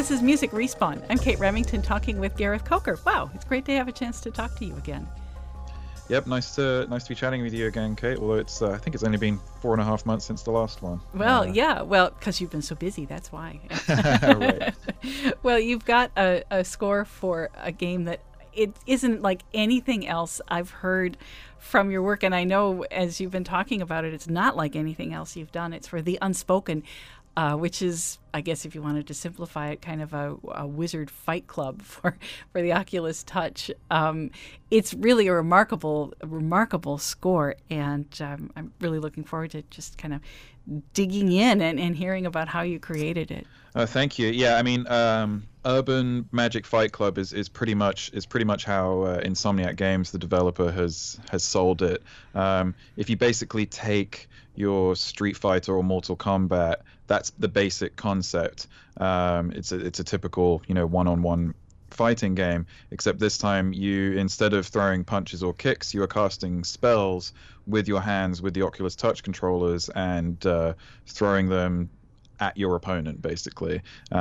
This is Music Respawn. I'm Kate Remington talking with Gareth Coker. Wow, it's great to have a chance to talk to you again. Yep, nice to be chatting with you again, Kate. Although it's I think it's only been 4.5 months since the last one. Well, because you've been so busy, that's why. Right. Well, you've got a score for a game that it isn't like anything else I've heard from your work, and I know as you've been talking about it, it's not like anything else you've done. It's for The Unspoken, which is, I guess if you wanted to simplify it, kind of a wizard fight club for the Oculus Touch. It's really a remarkable score, and I'm really looking forward to just kind of digging in and hearing about how you created it. Thank you. Yeah, I mean, Urban Magic Fight Club is pretty much how Insomniac Games, the developer, has sold it. If you basically take your Street Fighter or Mortal Kombat, that's the basic concept. It's a typical, one-on-one fighting game, except this time you, instead of throwing punches or kicks, you are casting spells with your hands with the Oculus Touch controllers and throwing them at your opponent, basically.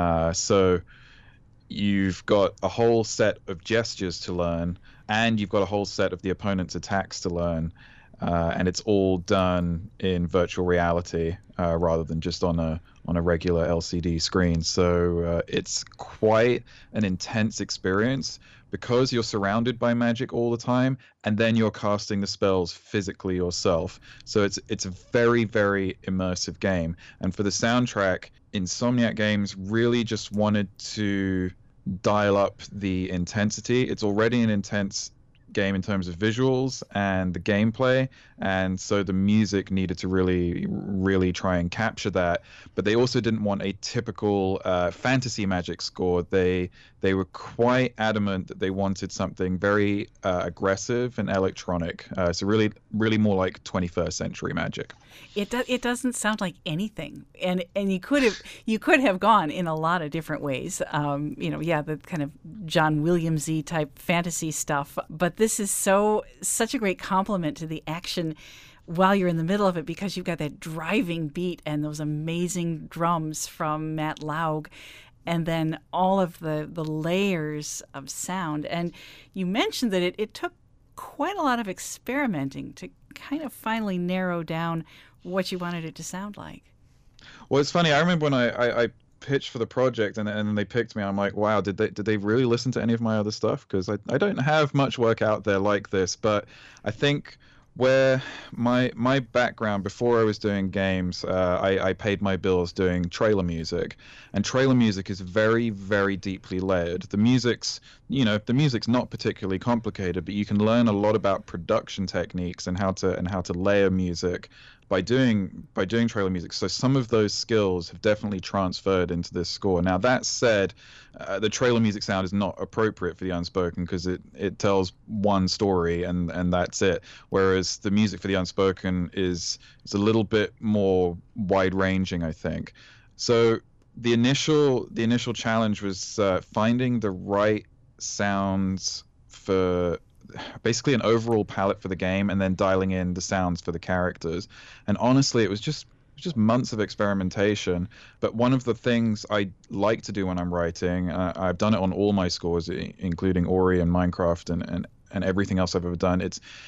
So you've got a whole set of gestures to learn, and you've got a whole set of the opponent's attacks to learn. And it's all done in virtual reality rather than just on a regular LCD screen. So it's quite an intense experience because you're surrounded by magic all the time, and then you're casting the spells physically yourself. So it's a very, very immersive game. And for the soundtrack, Insomniac Games really just wanted to dial up the intensity. It's already an intense game in terms of visuals and the gameplay, and so the music needed to really try and capture that. But they also didn't want a typical fantasy magic score. They were quite adamant that they wanted something very aggressive and electronic, so really more like 21st century magic. It doesn't sound like anything, and you could have gone in a lot of different ways. The kind of John Williams-y type fantasy stuff, but this is such a great compliment to the action while you're in the middle of it, because you've got that driving beat and those amazing drums from Matt Laug, and then all of the layers of sound. And you mentioned that it took quite a lot of experimenting to kind of finally narrow down what you wanted it to sound like. Well, it's funny. I remember when I pitched for the project and then they picked me. I'm like, wow, did they really listen to any of my other stuff? Because I don't have much work out there like this. But I think where my background before I was doing games, I paid my bills doing trailer music, and trailer music is very, very deeply layered. The music's not particularly complicated, but you can learn a lot about production techniques and how to layer music by doing trailer music. So some of those skills have definitely transferred into this score. Now that said, the trailer music sound is not appropriate for The Unspoken because it tells one story and that's it. Whereas the music for The Unspoken is a little bit more wide ranging, I think. So the initial challenge was finding the right sounds for basically an overall palette for the game, and then dialing in the sounds for the characters. And honestly, it was just months of experimentation. But one of the things I like to do when I'm writing, I've done it on all my scores, including Ori and Minecraft and everything else I've ever done.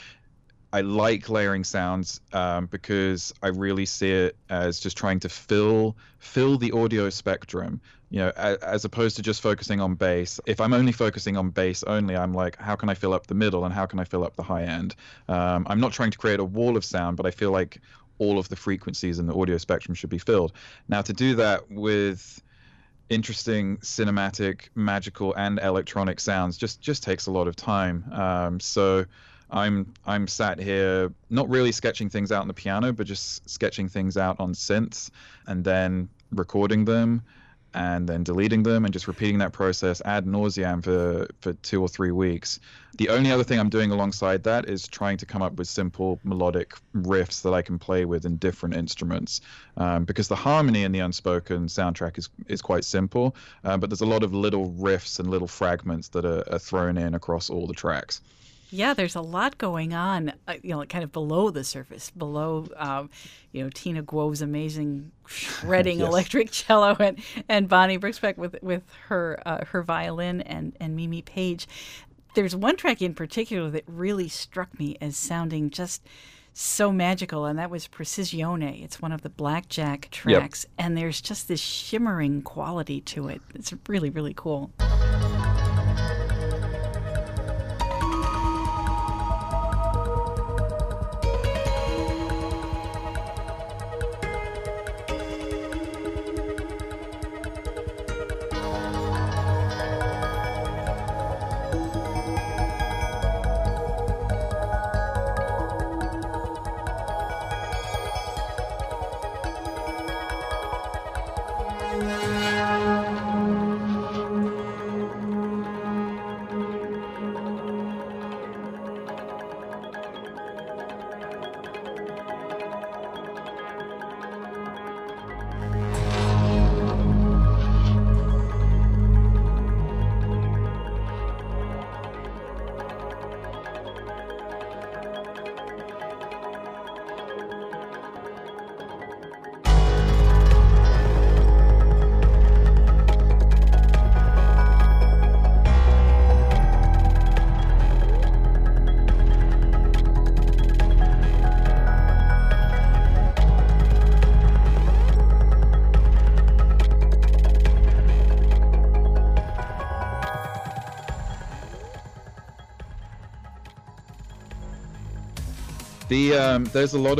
I like layering sounds because I really see it as just trying to fill the audio spectrum, as opposed to just focusing on bass. If I'm only focusing on bass only, I'm like, how can I fill up the middle and how can I fill up the high end? I'm not trying to create a wall of sound, but I feel like all of the frequencies in the audio spectrum should be filled. Now, to do that with interesting cinematic, magical, and electronic sounds just takes a lot of time. So I'm sat here not really sketching things out on the piano, but just sketching things out on synths and then recording them and then deleting them and just repeating that process ad nauseam for 2 or 3 weeks. The only other thing I'm doing alongside that is trying to come up with simple melodic riffs that I can play with in different instruments, because the harmony in the Unspoken soundtrack is quite simple, but there's a lot of little riffs and little fragments that are thrown in across all the tracks. Yeah, there's a lot going on, kind of below the surface, below, Tina Guo's amazing shredding Yes. electric cello, and Bonnie Bricksbeck with her violin, and Mimi Page. There's one track in particular that really struck me as sounding just so magical, and that was Precisione. It's one of the Blackjack tracks, and there's just this shimmering quality to it. It's really, really cool. There's a lot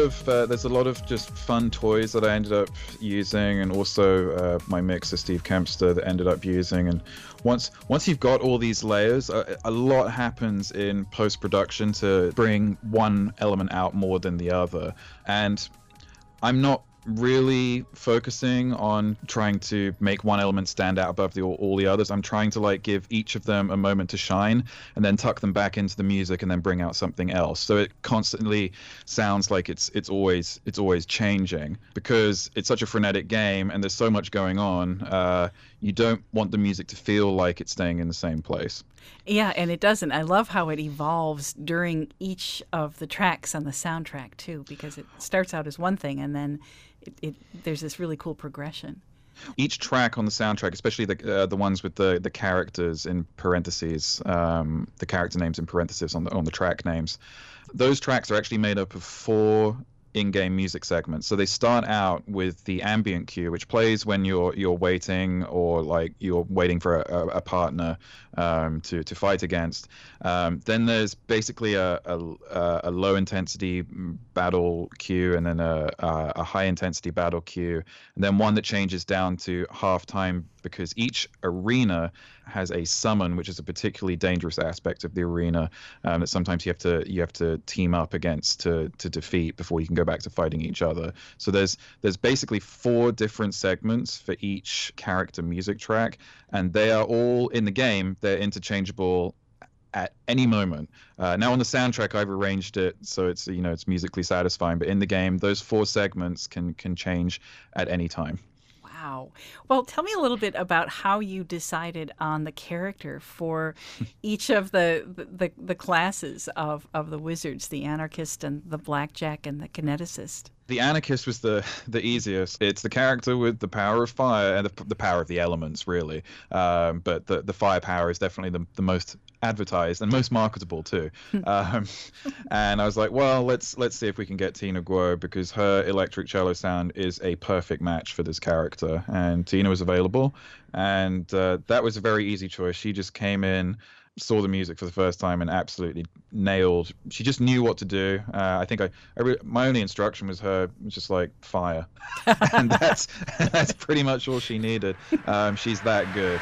of just fun toys that I ended up using, and also my mixer Steve Kempster that ended up using. And once you've got all these layers, a lot happens in post-production to bring one element out more than the other. And I'm not really focusing on trying to make one element stand out above all the others. I'm trying to give each of them a moment to shine, and then tuck them back into the music, and then bring out something else. So it constantly sounds like it's always changing, because it's such a frenetic game and there's so much going on. You don't want the music to feel like it's staying in the same place. Yeah, and it doesn't. I love how it evolves during each of the tracks on the soundtrack too, because it starts out as one thing, and then there's this really cool progression. Each track on the soundtrack, especially the ones with the characters in parentheses, the character names in parentheses on the track names, those tracks are actually made up of 4 in-game music segments. So they start out with the ambient cue, which plays when you're waiting, or you're waiting for a partner to fight against. Then there's basically a low intensity battle cue, and then a high intensity battle cue, and then one that changes down to halftime, because each arena has a summon, which is a particularly dangerous aspect of the arena, that sometimes you have to team up against to defeat before you can go back to fighting each other. So there's basically 4 different segments for each character music track, and they are all in the game. They're interchangeable at any moment. Now on the soundtrack, I've arranged it so it's musically satisfying, but in the game, those 4 segments can change at any time. Wow. Well, tell me a little bit about how you decided on the character for each of the classes of the wizards, the anarchist and the blackjack and the kineticist. The anarchist was the easiest. It's the character with the power of fire and the power of the elements, really. But the fire power is definitely the most advertised and most marketable too. And I was like, well, let's see if we can get Tina Guo, because her electric cello sound is a perfect match for this character. And Tina was available, and that was a very easy choice. She just came in, saw the music for the first time, and absolutely nailed. She just knew what to do. I think my only instruction was just like fire, and that's pretty much all she needed. She's that good.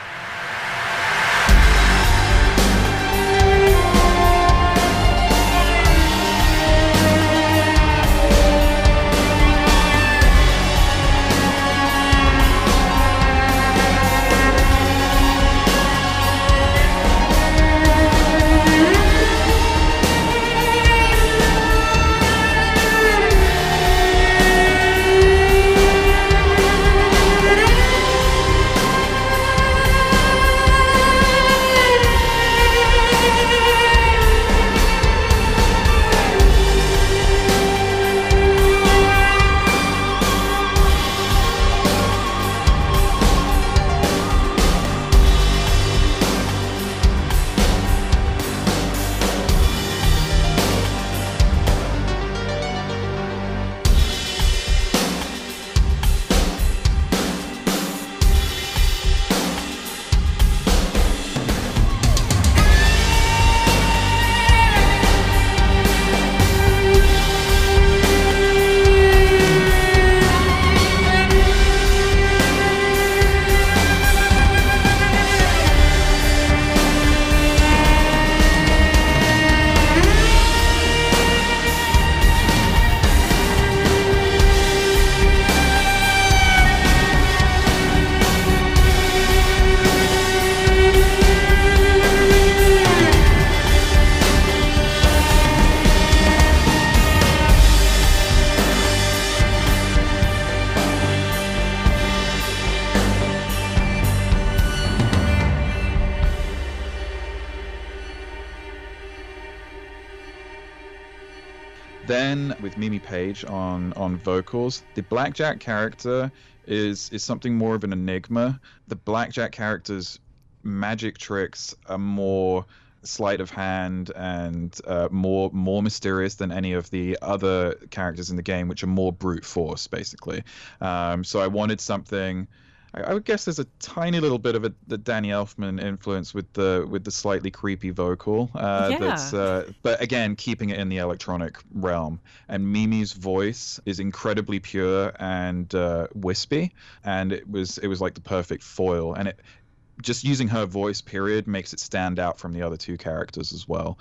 then with Mimi Page on vocals, the Blackjack character is something more of an enigma. The Blackjack character's magic tricks are more sleight of hand and more mysterious than any of the other characters in the game, which are more brute force, basically. So I wanted something. I would guess there's a tiny little bit of the Danny Elfman influence with the slightly creepy vocal. But again, keeping it in the electronic realm. And Mimi's voice is incredibly pure and wispy, and it was like the perfect foil. And just using her voice, period, makes it stand out from the other two characters as well.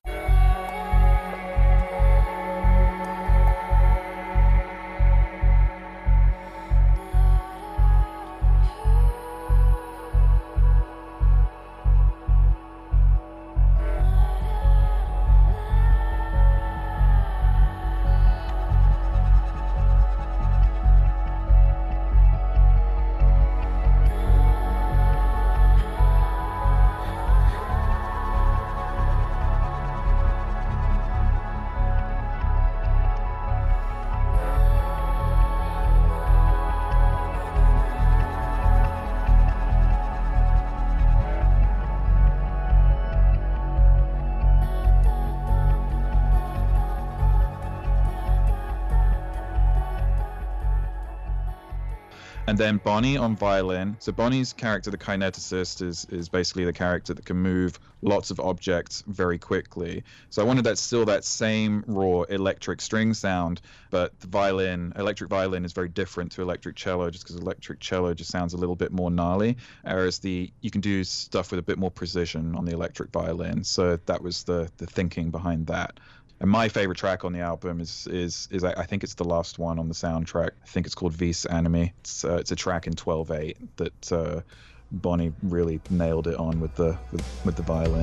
And then Bonnie on violin. So Bonnie's character, the kineticist, is basically the character that can move lots of objects very quickly. So I wanted that same raw electric string sound, but the electric violin is very different to electric cello, just because electric cello just sounds a little bit more gnarly, whereas you can do stuff with a bit more precision on the electric violin. So that was the thinking behind that. And my favorite track on the album is I think it's the last one on the soundtrack. I think it's called Vis Animi. It's a track in 12/8 that Bonnie really nailed it on with the violin.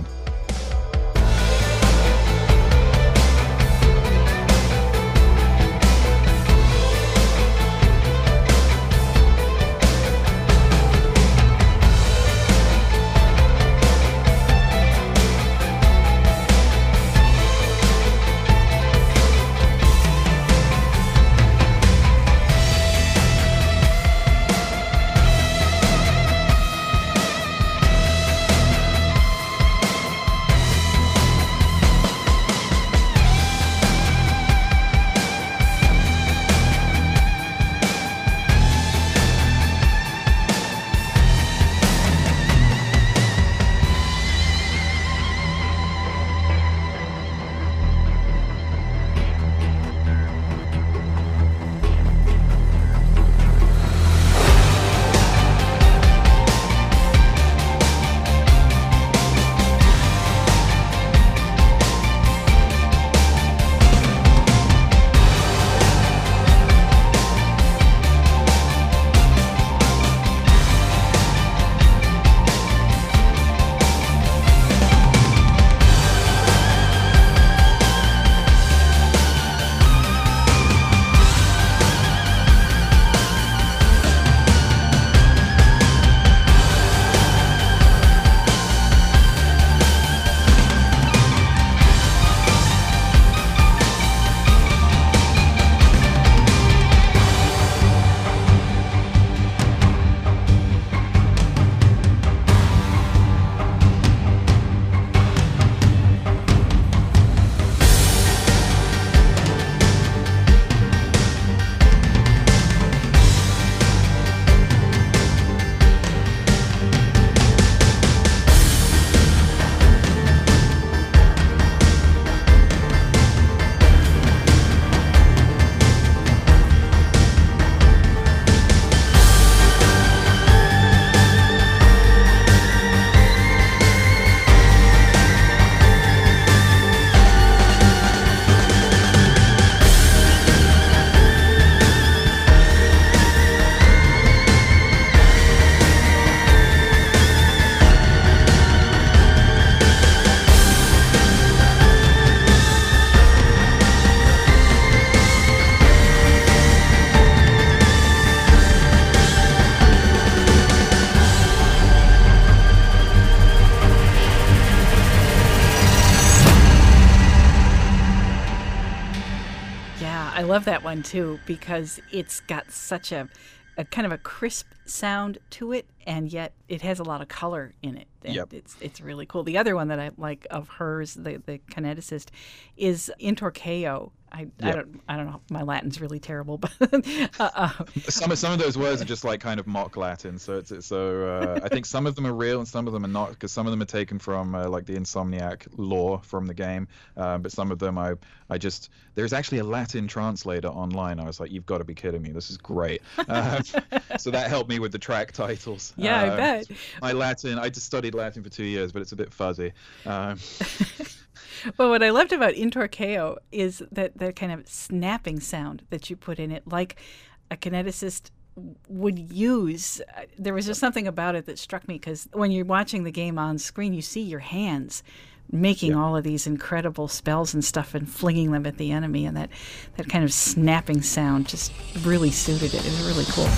love that one too because it's got such a kind of a crisp sound to it, and yet it has a lot of color in it. And Yep. it's really cool. The other one that I like of hers, the kineticist, is Intorqueo. I don't know. My Latin's really terrible, but Some of those words are just like kind of mock Latin, so I think some of them are real and some of them are not, because some of them are taken from like the Insomniac lore from the game, but some of them there's actually a Latin translator online. I was like, you've got to be kidding me, this is great. So that helped me with the track titles. Yeah, I bet. My Latin, I just studied Latin for 2 years, but it's a bit fuzzy. Well, what I loved about Intorqueo is that kind of snapping sound that you put in it, like a kineticist would use. There was just something about it that struck me, because when you're watching the game on screen, you see your hands making all of these incredible spells and stuff and flinging them at the enemy, and that kind of snapping sound just really suited it. It was really cool.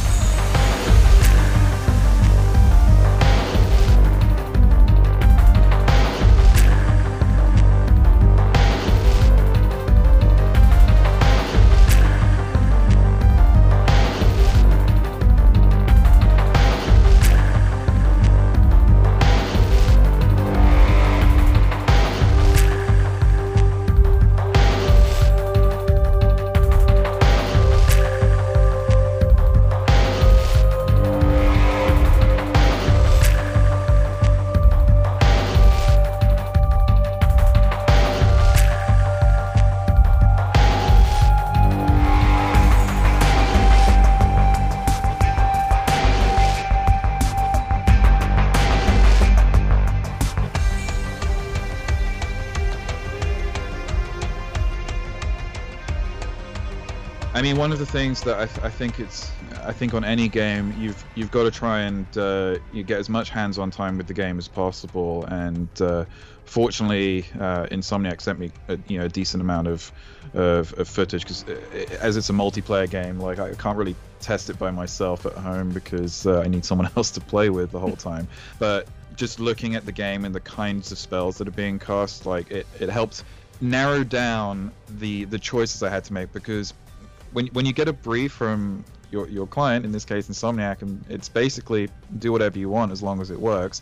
I mean, one of the things that I think on any game you've got to try and you get as much hands-on time with the game as possible. And fortunately, Insomniac sent me a decent amount of footage, because as it's a multiplayer game, like I can't really test it by myself at home because I need someone else to play with the whole time. But just looking at the game and the kinds of spells that are being cast, like it helped narrow down the choices I had to make, because when you get a brief from your client, in this case Insomniac, and it's basically do whatever you want as long as it works.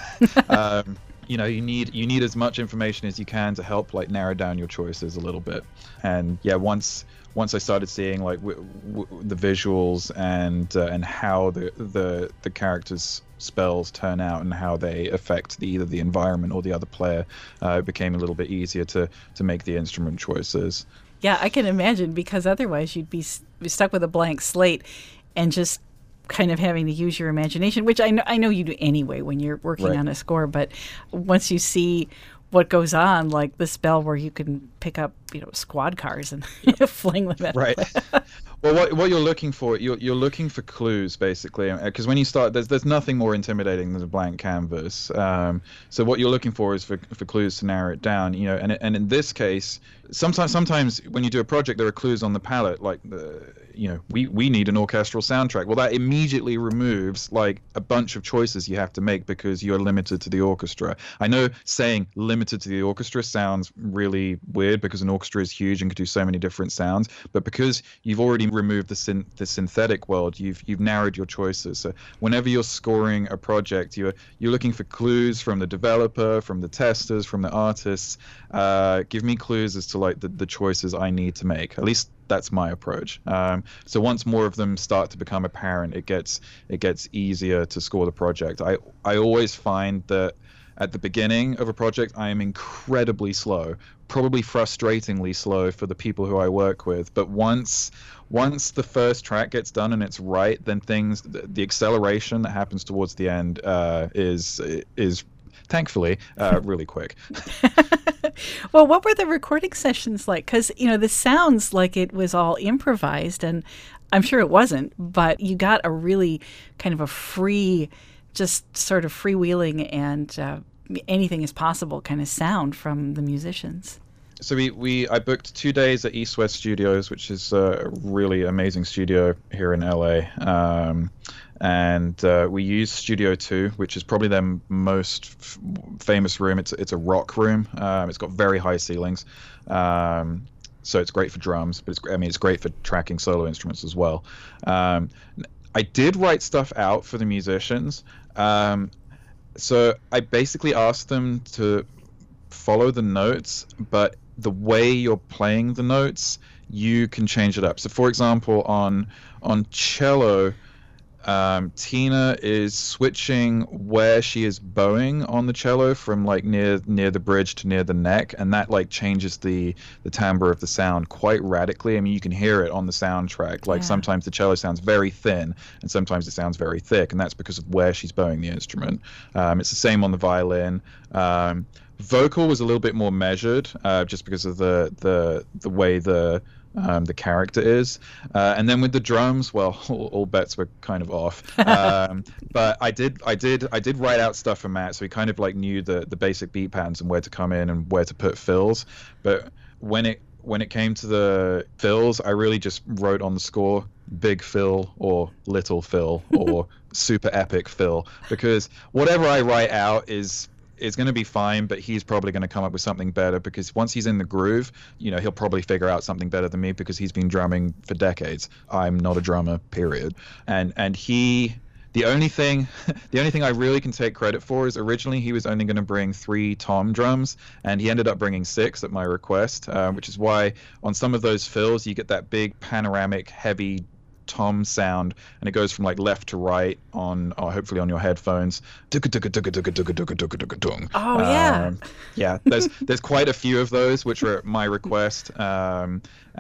You need as much information as you can to help like narrow down your choices a little bit. And yeah, once I started seeing like the visuals and how the characters' spells turn out and how they affect either the environment or the other player, it became a little bit easier to make the instrument choices. Yeah, I can imagine, because otherwise you'd be stuck with a blank slate and just kind of having to use your imagination, which I know you do anyway when you're working on a score. But once you see what goes on, like the spell where you can pick up, squad cars and fling them at right. Well, what you're looking for, you're looking for clues, basically, because when you start, there's nothing more intimidating than a blank canvas. So what you're looking for is for clues to narrow it down, and in this case, sometimes when you do a project, there are clues on the palette, like we need an orchestral soundtrack. Well, that immediately removes like a bunch of choices you have to make because you're limited to the orchestra. I know saying limited to the orchestra sounds really weird, because an orchestra is huge and can do so many different sounds, but because you've already removed the synthetic world, you've narrowed your choices. So whenever you're scoring a project, you're looking for clues from the developer, from the testers, from the artists. Give me clues as to like the choices I need to make. At least that's my approach. So once more of them start to become apparent, it gets easier to score the project. I always find that at the beginning of a project, I am incredibly slow, probably frustratingly slow for the people who I work with. But once the first track gets done and it's right, then the acceleration that happens towards the end is thankfully really quick. Well, what were the recording sessions like? Because, this sounds like it was all improvised, and I'm sure it wasn't, but you got a really kind of a free, just sort of freewheeling and anything is possible kind of sound from the musicians. So I booked 2 days at East West Studios, which is a really amazing studio here in LA. And we used Studio 2, which is probably their most famous room. It's a rock room. It's got very high ceilings. so it's great for drums, but it's great for tracking solo instruments as well. I did write stuff out for the musicians. So I basically asked them to follow the notes, but the way you're playing the notes, you can change it up. So for example, on cello, Tina is switching where she is bowing on the cello from like near the bridge to near the neck, and that like changes the timbre of the sound quite radically. I mean, you can hear it on the soundtrack. Like sometimes the cello sounds very thin, and sometimes it sounds very thick, and that's because of where she's bowing the instrument. It's the same on the violin. Vocal was a little bit more measured, just because of the way the character is, and then with the drums, well, all bets were kind of off. But I did write out stuff for Matt, so he kind of like knew the basic beat patterns and where to come in and where to put fills. But when it came to the fills, I really just wrote on the score big fill or little fill or super epic fill, because whatever I write out is going to be fine, but he's probably going to come up with something better, because once he's in the groove, he'll probably figure out something better than me, because he's been drumming for decades. I'm not a drummer, period. And the only thing I really can take credit for is originally he was only going to bring 3 tom drums, and he ended up bringing 6 at my request, which is why on some of those fills you get that big panoramic heavy tom sound, and it goes from like left to right on, or hopefully on your headphones. Oh yeah. Yeah, there's quite a few of those which were at my request. I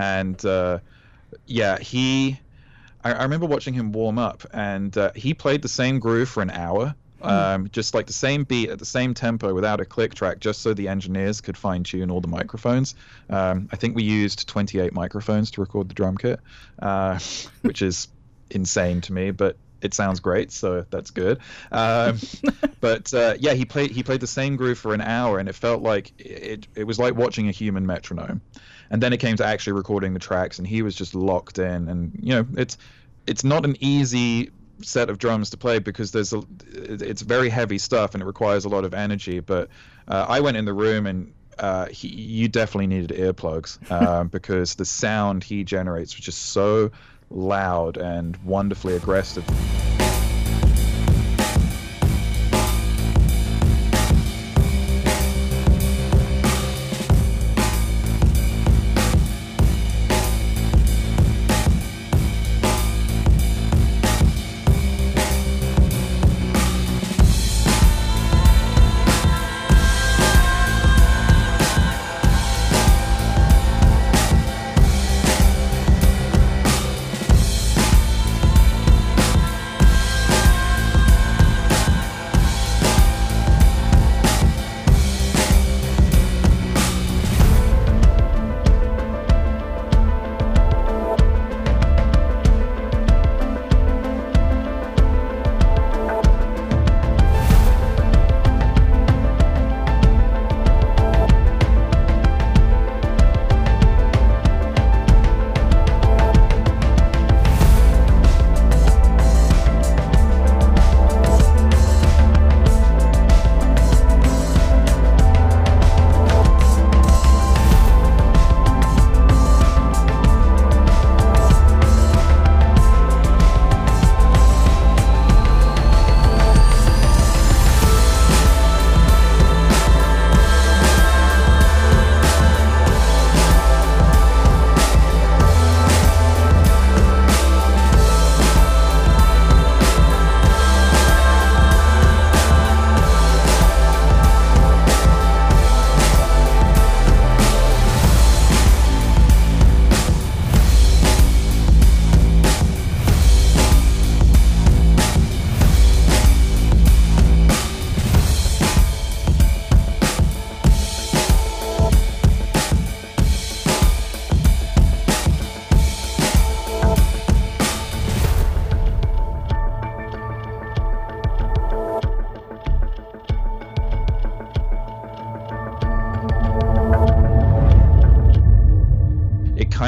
remember watching him warm up, and he played the same groove for an hour. Just like the same beat at the same tempo without a click track, just so the engineers could fine tune all the microphones. I think we used 28 microphones to record the drum kit, which is insane to me, but it sounds great, so that's good. But he played the same groove for an hour, and it felt like it was like watching a human metronome. And then it came to actually recording the tracks, and he was just locked in. And it's not an easy set of drums to play, because it's very heavy stuff and it requires a lot of energy. But I went in the room, and you definitely needed earplugs, because the sound he generates was just so loud and wonderfully aggressive.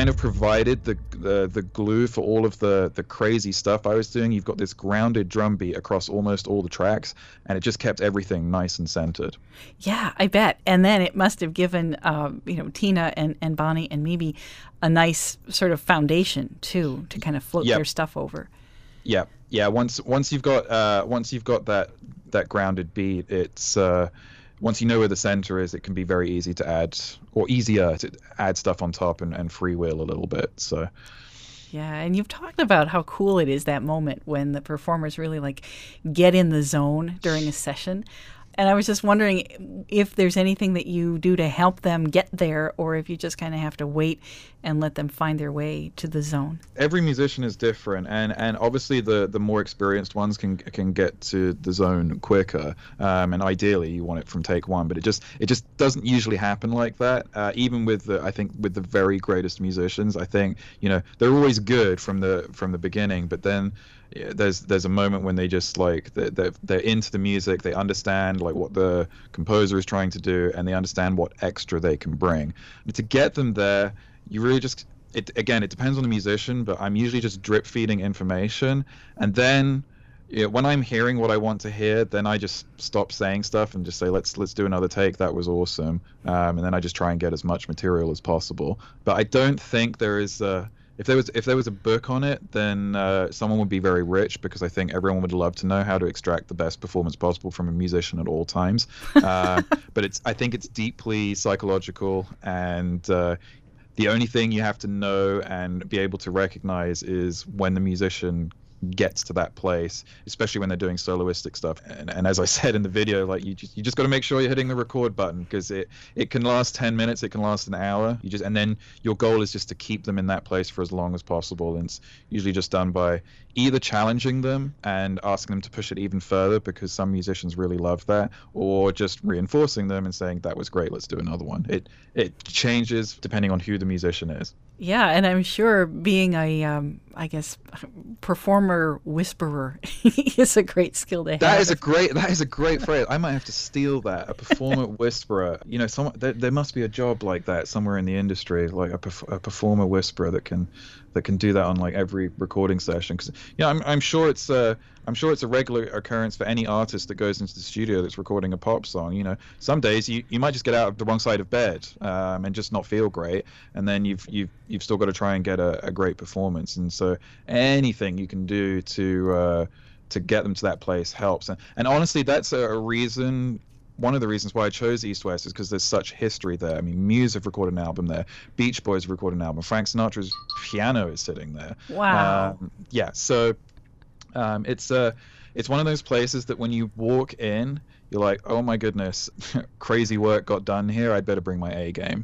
kind of provided the glue for all of the crazy stuff I was doing. You've got this grounded drum beat across almost all the tracks, and it just kept everything nice and centered. Yeah, I bet. And then it must have given Tina and Bonnie and Mimi a nice sort of foundation too to kind of float Yep. their stuff over. Yeah. Once you've got that grounded beat, it's once you know where the center is, it can be very easy to add, or easier to add stuff on top and freewheel a little bit. So Yeah, and you've talked about how cool it is, that moment when the performers really like get in the zone during a session. And I was just wondering if there's anything that you do to help them get there, or if you just kind of have to wait and let them find their way to the zone. every musician is different, and obviously the more experienced ones can get to the zone quicker, and ideally you want it from take one, but it just doesn't usually happen like that. Even with I think with the very greatest musicians, I think they're always good from the beginning, but then there's a moment when they just like they're into the music, they understand like what the composer is trying to do, and they understand what extra they can bring. But to get them there, you really just it depends on the musician, but I'm usually just drip feeding information, and then when I'm hearing what I want to hear, then I just stop saying stuff and just say let's do another take. That was awesome, and then I just try and get as much material as possible. But I don't think there is if there was a book on it, then someone would be very rich, because I think everyone would love to know how to extract the best performance possible from a musician at all times. But I think it's deeply psychological, and the only thing you have to know and be able to recognize is when the musician gets to that place, especially when they're doing soloistic stuff. And as I said in the video, like you just got to make sure you're hitting the record button, because it can last 10 minutes, it can last an hour. And then your goal is just to keep them in that place for as long as possible. And it's usually just done by either challenging them and asking them to push it even further, because some musicians really love that, or just reinforcing them and saying that was great, let's do another one. It changes depending on who the musician is. Yeah, and I'm sure being a, I guess, performer whisperer is a great skill to have. That is a great phrase. I might have to steal that. A performer whisperer. There must be a job like that somewhere in the industry, like a performer whisperer that can do that on like every recording session. Because I'm sure it's a regular occurrence for any artist that goes into the studio that's recording a pop song. Some days you might just get out of the wrong side of bed and just not feel great, and then you've still got to try and get a great performance. And so anything you can do to get them to that place helps. And honestly, that's a reason. One of the reasons why I chose East West is because there's such history there. I mean, Muse have recorded an album there. Beach Boys have recorded an album. Frank Sinatra's piano is sitting there. Wow. Yeah. So it's one of those places that when you walk in, you're like, oh my goodness, crazy work got done here. I'd better bring my A game.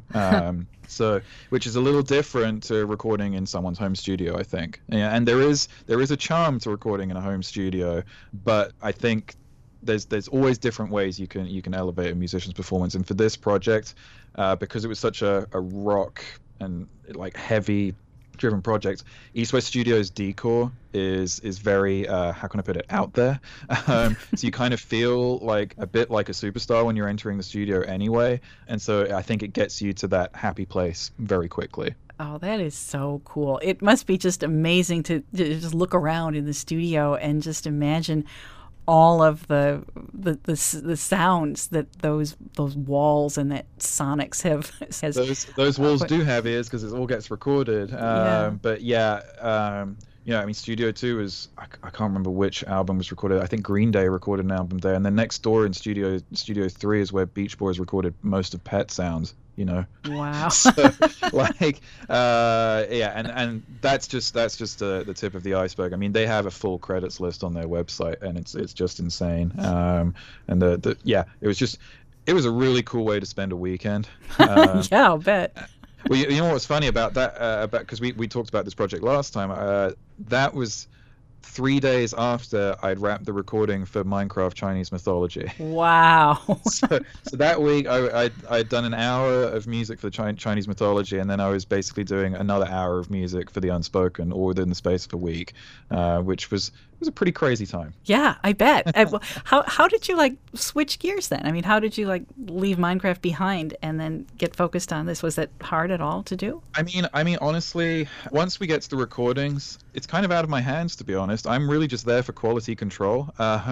Which is a little different to recording in someone's home studio, I think. Yeah, and there is a charm to recording in a home studio, but I think there's always different ways you can elevate a musician's performance. And for this project, because it was such a rock and like heavy driven project, East West Studios decor is very how can I put it, out there. So you kind of feel like a bit like a superstar when you're entering the studio anyway, and so I think it gets you to that happy place very quickly. Oh, that is so cool. It must be just amazing to just look around in the studio and just imagine all of the sounds that those walls and that Sonics have. Those walls do have ears because it all gets recorded. Yeah. But yeah, I mean, Studio 2 is, I can't remember which album was recorded. I think Green Day recorded an album there, and then next door in Studio 3 is where Beach Boys recorded most of Pet Sounds. Wow. So, and that's just the tip of the iceberg. I mean, they have a full credits list on their website, and it's just insane. And it was a really cool way to spend a weekend. Yeah, I'll bet. Well, you know what's funny about that? Because we talked about this project last time. That was 3 days after I'd wrapped the recording for Minecraft Chinese Mythology. Wow. So that week I'd done an hour of music for the Chinese Mythology, and then I was basically doing another hour of music for the Unspoken, all within the space of a week, which was was a pretty crazy time. Yeah, I bet. How did you like switch gears then? I mean, how did you like leave Minecraft behind and then get focused on this? Was that hard at all to do? I mean, honestly, once we get to the recordings, it's kind of out of my hands, to be honest. I'm really just there for quality control.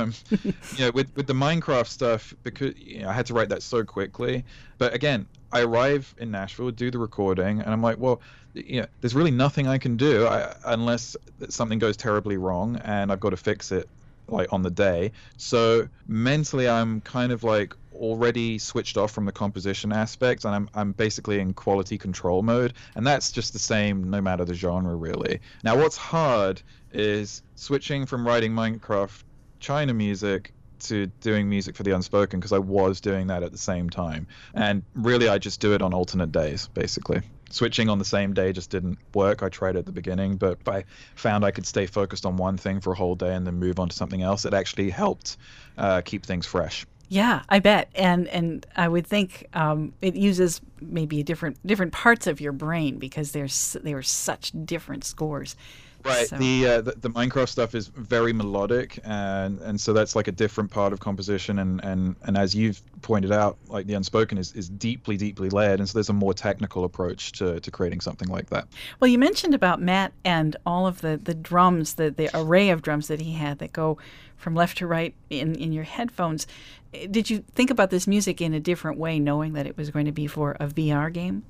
With the Minecraft stuff, because I had to write that so quickly. But again, I arrive in Nashville, do the recording, and I'm like, well, there's really nothing I can do unless something goes terribly wrong, and I've got to fix it like on the day. So mentally, I'm kind of like already switched off from the composition aspect, and I'm basically in quality control mode, and that's just the same no matter the genre, really. Now, what's hard is switching from writing Minecraft China music to doing music for the Unspoken, because I was doing that at the same time, and really I just do it on alternate days, basically. Switching on the same day just didn't work. I tried at the beginning, but I found I could stay focused on one thing for a whole day and then move on to something else. It actually helped keep things fresh. Yeah, I bet, and I would think it uses maybe different parts of your brain because they were such different scores. Right. So. The Minecraft stuff is very melodic, and so that's like a different part of composition, and as you've pointed out, like the Unspoken is deeply, deeply layered, and so there's a more technical approach to creating something like that. Well, you mentioned about Matt and all of the drums, the array of drums that he had that go from left to right in your headphones. Did you think about this music in a different way, knowing that it was going to be for a VR game?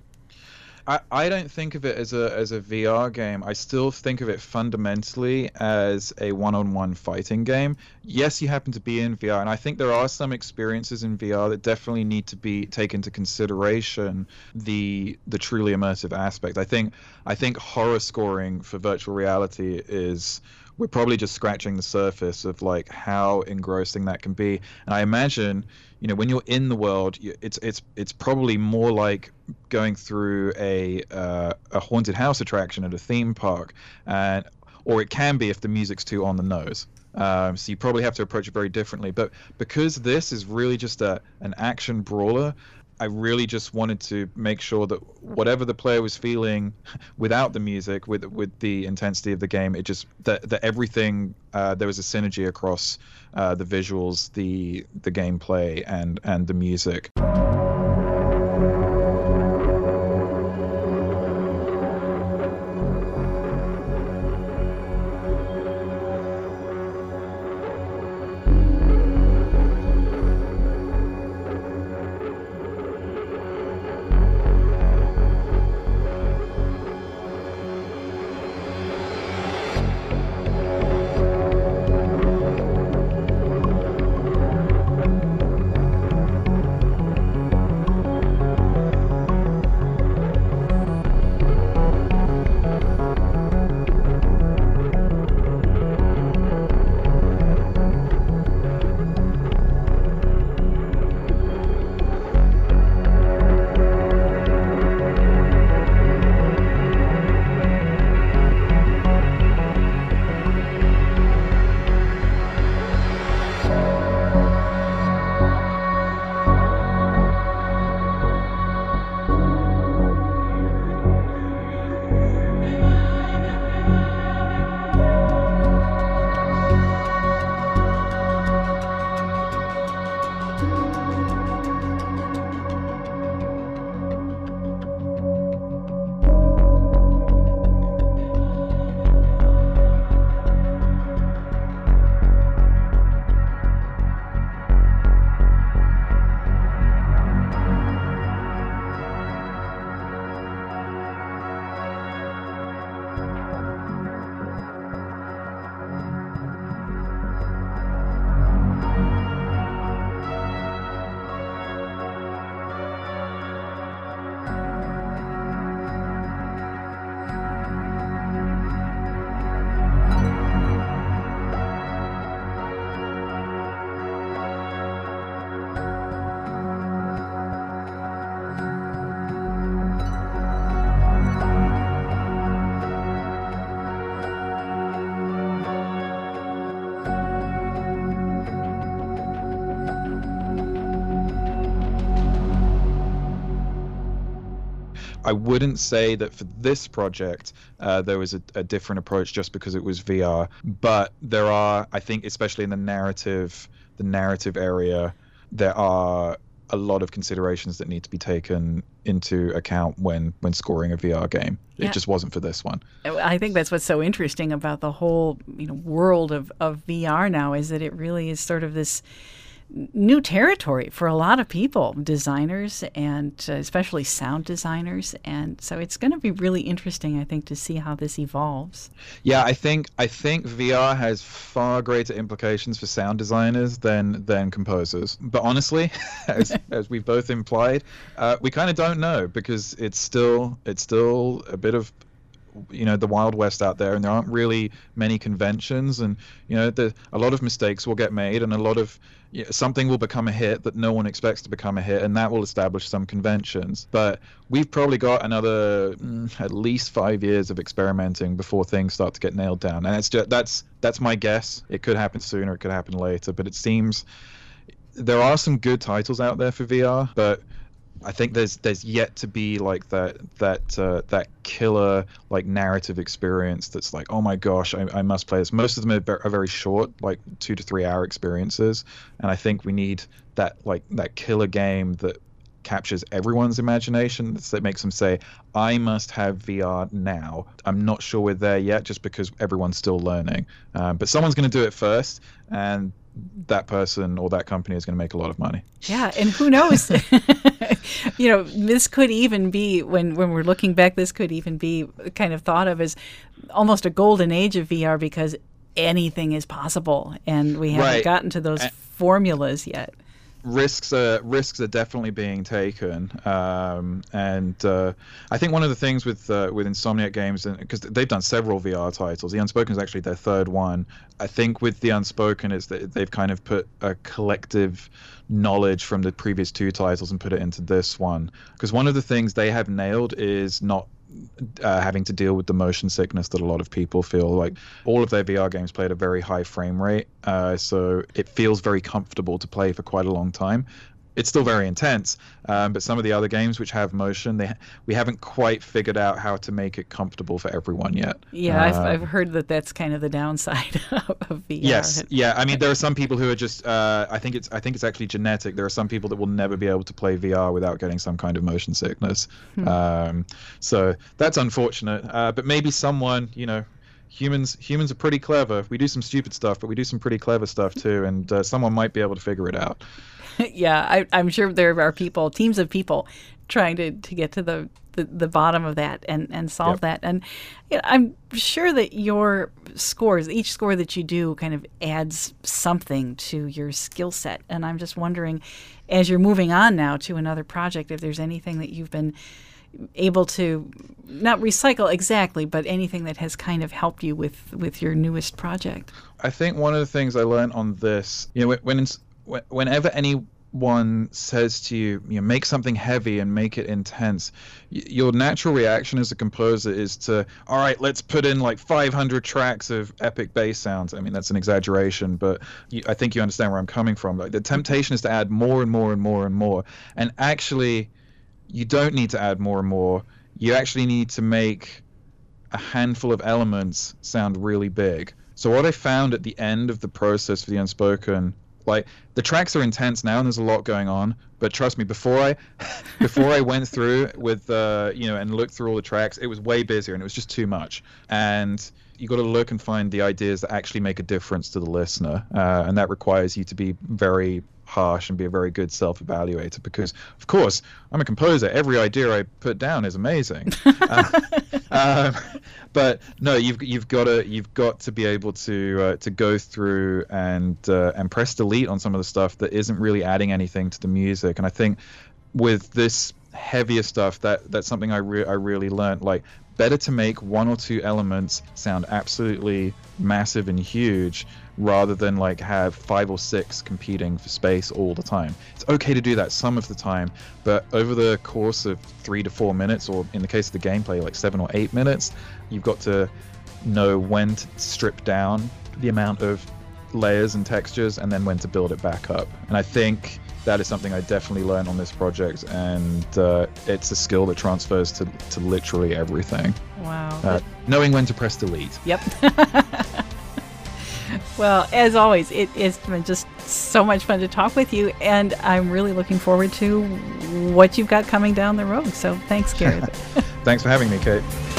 I don't think of it as a VR game. I still think of it fundamentally as a one-on-one fighting game. Yes, you happen to be in VR, and I think there are some experiences in VR that definitely need to be taken into consideration, the truly immersive aspect. I think horror scoring for virtual reality is, we're probably just scratching the surface of like how engrossing that can be. And I imagine, when you're in the world, it's probably more like going through a haunted house attraction at a theme park, or it can be if the music's too on the nose. So you probably have to approach it very differently. But because this is really just an action brawler, I really just wanted to make sure that whatever the player was feeling without the music, with the intensity of the game, it just that everything, there was a synergy across the visuals, the gameplay, and the music. I wouldn't say that for this project there was a different approach just because it was VR, but there are, I think, especially in the narrative area, there are a lot of considerations that need to be taken into account when scoring a VR game. Yeah. It just wasn't for this one. I think that's what's so interesting about the whole world of VR now, is that it really is sort of this new territory for a lot of people, designers, and especially sound designers. And so it's going to be really interesting, I think, to see how this evolves. Yeah, I think VR has far greater implications for sound designers than composers. But honestly, as we've both implied, we kind of don't know, because it's still a bit of the Wild West out there, and there aren't really many conventions, and a lot of mistakes will get made, and a lot of something will become a hit that no one expects to become a hit, and that will establish some conventions. But we've probably got another at least 5 years of experimenting before things start to get nailed down, and that's my guess. It could happen sooner, it could happen later, but it seems there are some good titles out there for VR, but I think there's yet to be like that killer like narrative experience that's like, oh my gosh, I must play this. Most of them are very short, like 2 to 3 hour experiences, and I think we need that killer game that captures everyone's imagination, that makes them say, I must have VR now. I'm not sure we're there yet, just because everyone's still learning, but someone's going to do it first, and that person or that company is going to make a lot of money. Yeah, and who knows? This could even be, when we're looking back, this could even be kind of thought of as almost a golden age of VR, because anything is possible, and we haven't gotten to those formulas yet. Risks are definitely being taken, and I think one of the things with Insomniac Games, because they've done several VR titles, The Unspoken is actually their third one. I think with The Unspoken is that they've kind of put a collective knowledge from the previous 2 titles and put it into this one, because one of the things they have nailed is not having to deal with the motion sickness that a lot of people feel. Like, all of their VR games play at a very high frame rate, so it feels very comfortable to play for quite a long time. It's still very intense, but some of the other games which have motion, we haven't quite figured out how to make it comfortable for everyone yet. Yeah, I've heard that that's kind of the downside of VR. Yes, yeah. I mean, there are some people who are just. I think it's actually genetic. There are some people that will never be able to play VR without getting some kind of motion sickness. So that's unfortunate. But maybe someone, humans are pretty clever. We do some stupid stuff, but we do some pretty clever stuff too, and someone might be able to figure it out. Yeah, I'm sure there are teams of people trying to get to the bottom of that and solve that. And I'm sure that your scores, each score that you do, kind of adds something to your skill set. And I'm just wondering, as you're moving on now to another project, if there's anything that you've been able to not recycle exactly, but anything that has kind of helped you with your newest project. I think one of the things I learned on this, whenever anyone says to you, make something heavy and make it intense, your natural reaction as a composer is to, all right, let's put in like 500 tracks of epic bass sounds. I mean, that's an exaggeration, but I think you understand where I'm coming from. Like, the temptation is to add more and more and more and more. And actually, you don't need to add more and more. You actually need to make a handful of elements sound really big. So what I found at the end of the process for The Unspoken, like, the tracks are intense now and there's a lot going on, but trust me, before I went through with and looked through all the tracks, it was way busier and it was just too much. And you got to look and find the ideas that actually make a difference to the listener, and that requires you to be very harsh and be a very good self-evaluator, because of course I'm a composer, every idea I put down is amazing. But no, you've got to be able to go through and press delete on some of the stuff that isn't really adding anything to the music. And I think with this heavier stuff, that's something I really learned. Like, better to make 1 or 2 elements sound absolutely massive and huge, rather than like have 5 or 6 competing for space all the time. It's okay to do that some of the time, but over the course of 3 to 4 minutes, or in the case of the gameplay, like 7 or 8 minutes, you've got to know when to strip down the amount of layers and textures and then when to build it back up. And I think that is something I definitely learned on this project, and it's a skill that transfers to literally everything. Wow. Knowing when to press delete. Yep. Well, as always, it's been just so much fun to talk with you, and I'm really looking forward to what you've got coming down the road. So thanks, Gareth. Thanks for having me, Kate.